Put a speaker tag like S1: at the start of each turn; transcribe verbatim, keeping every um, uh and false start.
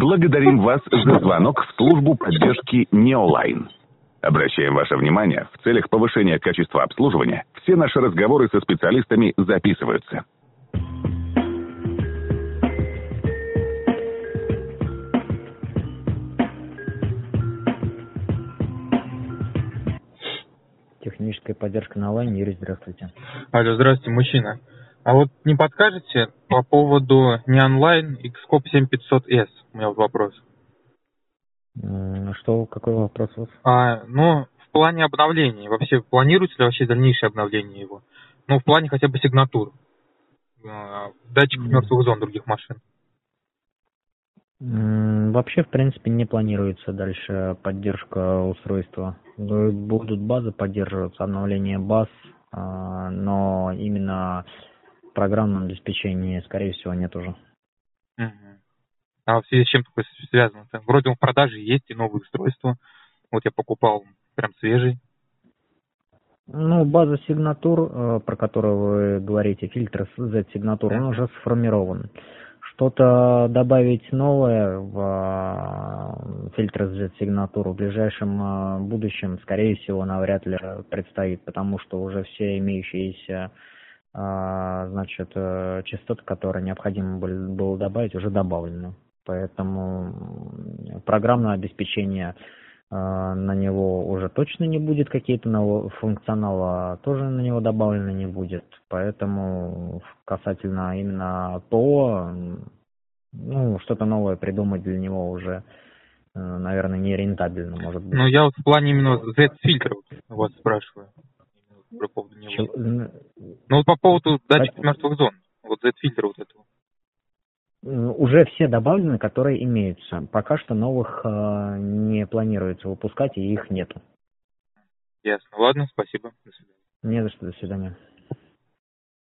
S1: Благодарим вас за звонок в службу поддержки Neoline. Обращаем ваше внимание, в целях повышения качества обслуживания все наши разговоры со специалистами записываются.
S2: Техническая поддержка на лайне. Юрий, здравствуйте.
S3: Алло, здравствуйте, мужчина. А вот не подскажете по поводу Neoline Xscope семь пятьсот эс? У меня вот вопрос.
S2: Что, какой вопрос у вас?
S3: А, ну, в плане обновлений. Вообще, планируется ли вообще дальнейшее обновление его? Ну, в плане хотя бы сигнатур. Датчиков мертвых зон других машин.
S2: Вообще, в принципе, не планируется дальше поддержка устройства. Будут базы поддерживаться, обновление баз, но именно в программном обеспечении, скорее всего, нет уже.
S3: Угу. А в связи с чем такое связано? Вроде он в продаже есть и новые устройства. Вот я покупал прям свежий.
S2: Ну, база сигнатур, про которую вы говорите, фильтр Z-сигнатур, он уже сформирован. Что-то добавить новое в фильтр Z-сигнатуру в ближайшем будущем, скорее всего, навряд ли предстоит, потому что уже все имеющиеся, значит, частоты, которые необходимо было добавить, уже добавлены. Поэтому программное обеспечение на него уже точно не будет, какие-то нового функционала тоже на него добавлено не будет. Поэтому касательно именно ПО, ну, что-то новое придумать для него уже, наверное, не рентабельно, может быть.
S3: Ну, я вот в плане именно Z-фильтра вот спрашиваю. По поводу него.
S2: Чего?
S3: Ну, вот по поводу датчиков мертвых зон. Вот Z-фильтр вот этого.
S2: Уже все добавлены, которые имеются. Пока что новых э, не планируется выпускать, и их нету.
S3: Ясно. Ладно, спасибо. До свидания.
S2: Не за что, до свидания.